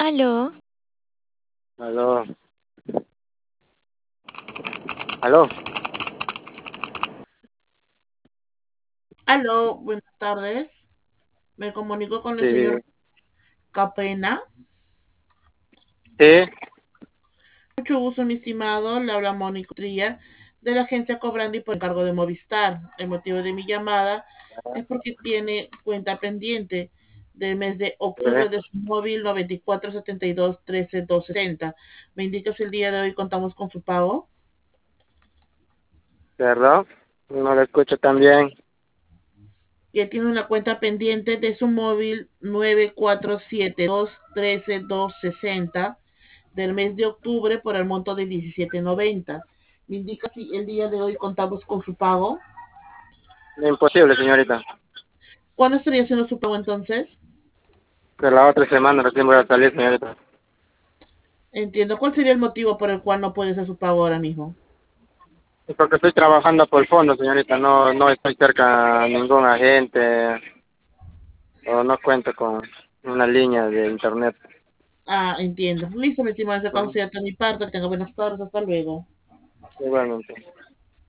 Aló, Aló, aló, Aló, buenas tardes. Me comunico con el sí, señor Capena. sí, Mucho gusto, mi estimado. Le habla Mónica Trilla de la agencia Cobrandi por encargo de Movistar. El motivo de mi llamada es porque tiene cuenta pendiente del mes de sí, octubre de su móvil 9472 13 260. ¿Me indica si el día de hoy contamos con su pago? ¿verdad? No lo escucho tan bien. Que tiene una cuenta pendiente de su móvil 9472 13 260 del mes de octubre por el monto de 17.90. Me indica si el día de hoy contamos con su pago. Imposible, señorita. ¿Cuándo estaría haciendo su pago entonces? Que la otra semana recién voy a salir, señorita. Entiendo. ¿Cuál sería el motivo por el cual no puede hacer su pago ahora mismo? Es porque estoy trabajando por fondo, señorita. No estoy cerca a ningún agente o no cuento con una línea de internet. Ah, entiendo. Listo, mi estimado. En ese caso Ujú. sería de mi parte. Que tenga buenas tardes. Hasta luego. Igualmente.